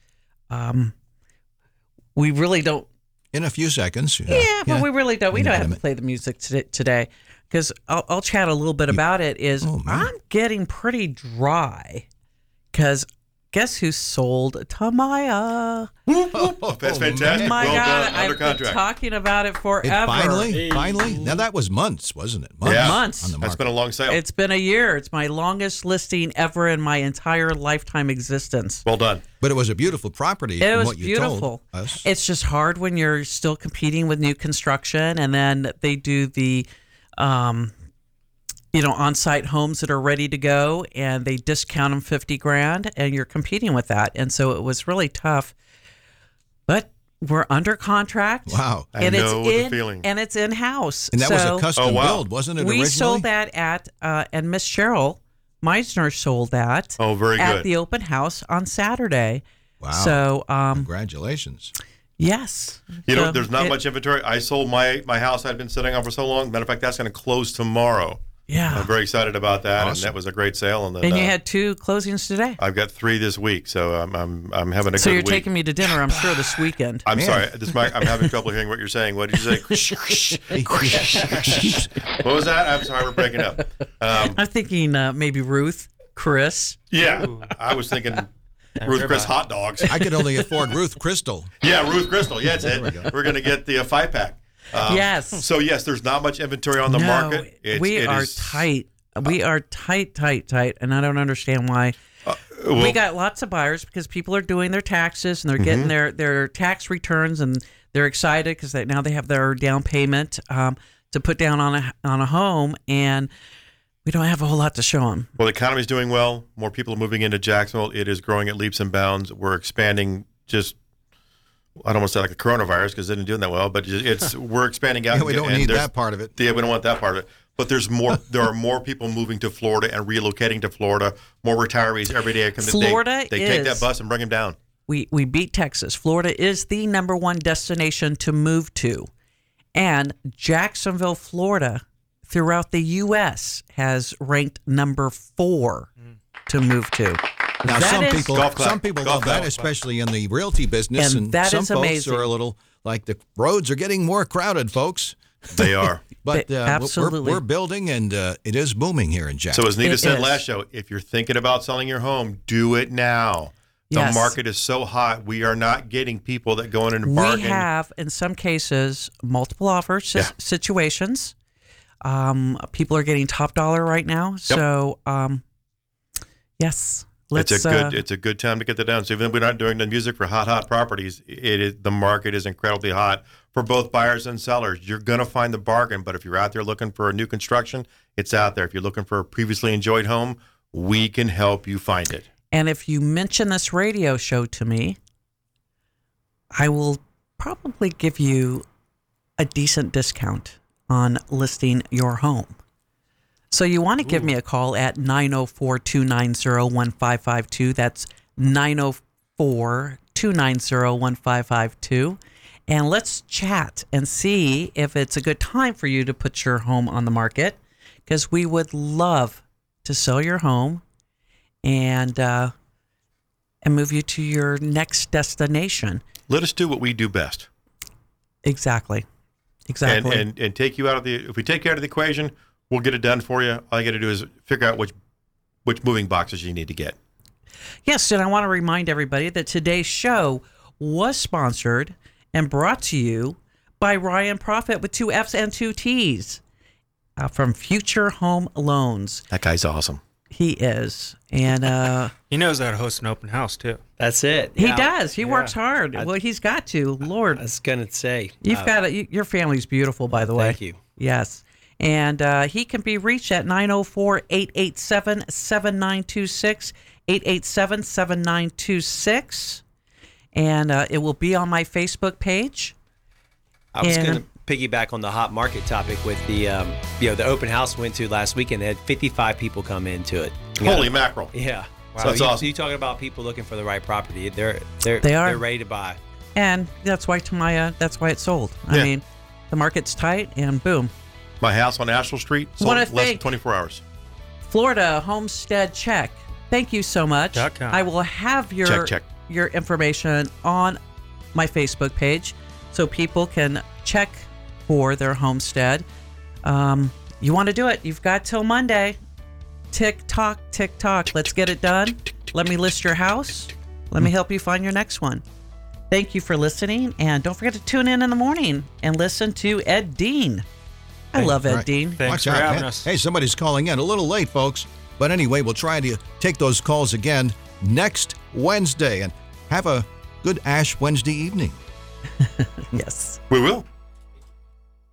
we really don't. In a few seconds. Yeah, but we really don't. We don't have to play the music today, because I'll chat a little bit about it. I'm getting pretty dry, because guess who sold Tamaya? That's fantastic. My well God, done. Under I've been contract. talking about it forever. Finally? Now that was months, wasn't it? Months. On the That's market. been a long sale. It's been a year. It's my longest listing ever in my entire lifetime existence. Well done. But it was a beautiful property. It from was what you beautiful. Told us. It's just hard when you're still competing with new construction, and then they do the, on-site homes that are ready to go, and they discount them $50,000, and you're competing with that, and so it was really tough. But we're under contract. Wow. I know the feeling. And it's in house. And that was a custom build, wasn't it? We originally? sold that at, and Miss Cheryl Meisner sold that. Oh, very at good. the open house on Saturday. Wow. So, congratulations. Yes. There's not much inventory. I sold my house I'd been sitting on for so long. Matter of fact, that's going to close tomorrow. Yeah. I'm very excited about that, Awesome. and that was a great sale. And, then, And you had 2 closings today. I've got 3 this week, so I'm having a So good you're week. taking me to dinner, I'm sure, this weekend. I'm sorry. I'm having trouble hearing what you're saying. What did you say? What was that? I'm sorry. We're breaking up. I'm thinking maybe Ruth, Chris. Yeah, I was thinking Ruth Chris hot dogs. I could only afford Ruth Crystal. Yeah, Ruth Crystal. Yeah, that's it. We're going to get the 5-pack. Yes. So, yes, there's not much inventory on the market. We are tight. We are tight, and I don't understand why. We got lots of buyers because people are doing their taxes and they're getting their tax returns, and they're excited because now they have their down payment to put down on a home, and we don't have a whole lot to show them. Well, the economy is doing well. More people are moving into Jacksonville. It is growing at leaps and bounds. We're expanding I don't want to say like a coronavirus because it isn't doing that well, but we're expanding out. Yeah, we don't need that part of it. Yeah, we don't want that part of it. But there's more. There are more people moving to Florida and relocating to Florida. More retarees every day. Florida they take that bus and bring them down. We beat Texas. Florida is the number one destination to move to, and Jacksonville, Florida, throughout the U.S. has ranked number 4 to move to. Now, some people love that, especially in the realty business, and that some is folks amazing. are a little like the roads are getting more crowded, folks. They are. But absolutely. we're building, and it is booming here in Jacksonville. So as Nita said last show, if you're thinking about selling your home, do it now. The market is so hot. We are not getting people that go in and bargain. We have, in some cases, multiple offer situations. People are getting top dollar right now. Yep. So, yes. It's a good time to get that done. So even if we're not doing the music for hot properties, the market is incredibly hot for both buyers and sellers. You're going to find the bargain, but if you're out there looking for a new construction, it's out there. If you're looking for a previously enjoyed home, we can help you find it. And if you mention this radio show to me, I will probably give you a decent discount on listing your home. So you want to give me a call at 904-290-1552. That's 904-290-1552. And let's chat and see if it's a good time for you to put your home on the market, because we would love to sell your home and move you to your next destination. Let us do what we do best. Exactly. And take you out of if we take you out of the equation, we'll get it done for you. All you got to do is figure out which moving boxes you need to get. Yes, and I want to remind everybody that today's show was sponsored and brought to you by Ryan Profit with 2 F's and 2 T's from Future Home Loans. That guy's awesome. He is. And he knows how to host an open house, too. That's it. He does. He works hard. Well, he's got to. Lord. I was going to say. You've got your family's beautiful, by the way. Thank you. Yes. And he can be reached at 904-887-7926, 887-7926. And it will be on my Facebook page. I was going to piggyback on the hot market topic with the the open house we went to last weekend. They had 55 people come into it. Holy mackerel! Yeah, wow. So That's awesome. You talking about people looking for the right property? They're ready to buy, and that's why that's why it's sold. Yeah. I mean, the market's tight, and boom. My house on Asheville Street sold in less than 24 hours. Florida Homestead Check. Thank you so much. I will have your information on my Facebook page so people can check for their homestead. You want to do it, you've got till Monday. Tick tock. Let's get it done. Let me list your house. Let me help you find your next one. Thank you for listening, and don't forget to tune in the morning and listen to Ed Dean. I love Ed Dean. Thanks for having us. Hey, somebody's calling in. A little late, folks. But anyway, we'll try to take those calls again next Wednesday. And have a good Ash Wednesday evening. Yes. We will.